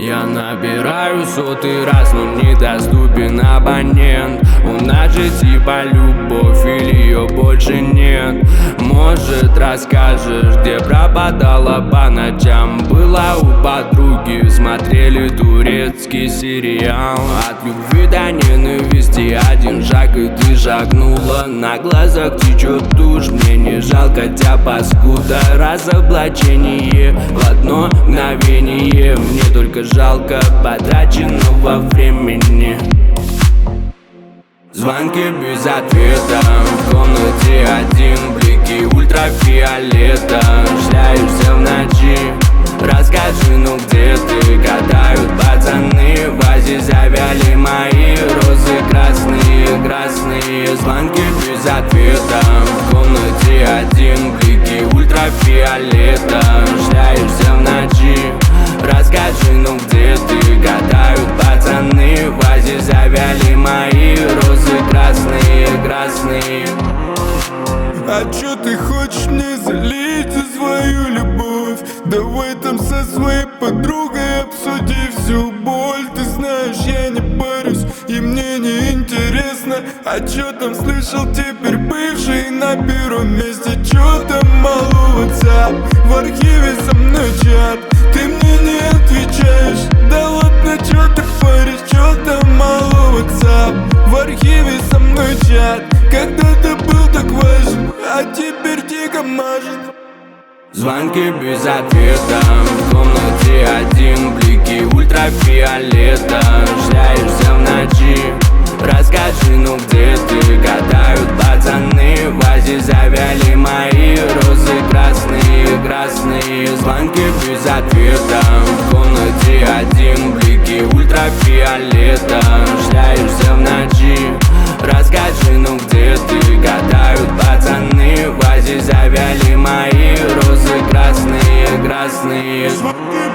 Я набираю сотый раз, но недоступен абонент. У нас же типа любовь или ее больше нет? Может, расскажешь, где пропадала по ночам? Была у подруги, смотрели турецкий сериал. От любви до ненависти один шаг, и ты шагнула. На глазах течет тушь, мне не жалко тебя, паскуда. Разоблачение в одно мгновение. Мне только жалко потраченного времени. Звонки без ответа, в комнате один, блики ультрафиолета. Шляешься в ночи, расскажи, ну где ты? Катают пацаны, в вазе завяли мои розы красные, красные. Звонки без ответа, в комнате один, блики ультрафиолета. Шляешься в ночи, расскажи, ну где ты? Катают пацаны, в вазе завяли мои розы красные, красные. А чё ты хочешь мне залить за свою любовь? Давай там со своей подругой обсуди всю боль. Ты знаешь, я не парюсь и мне не интересно. А чё там слышал теперь бывший на первом месте? Чё там мало WhatsApp, в архиве со мной чат. Ты мне не отвечаешь, да ладно, чё ты паришь? Чё там мало WhatsApp, в архиве со мной чат. Когда-то был так важен, а теперь дико мажет. Звонки без ответа, в комнате один, блики ультрафиолета. Шляешься в ночи, расскажи, ну где ты? Катают пацаны, в вазе завяли мои розы красные, красные. Звонки без ответа, в комнате один, блики ультрафиолета. Шляешься в ночи, расскажи, ну где ты? Катают пацаны, в вазе завяли мои розы красные, красные.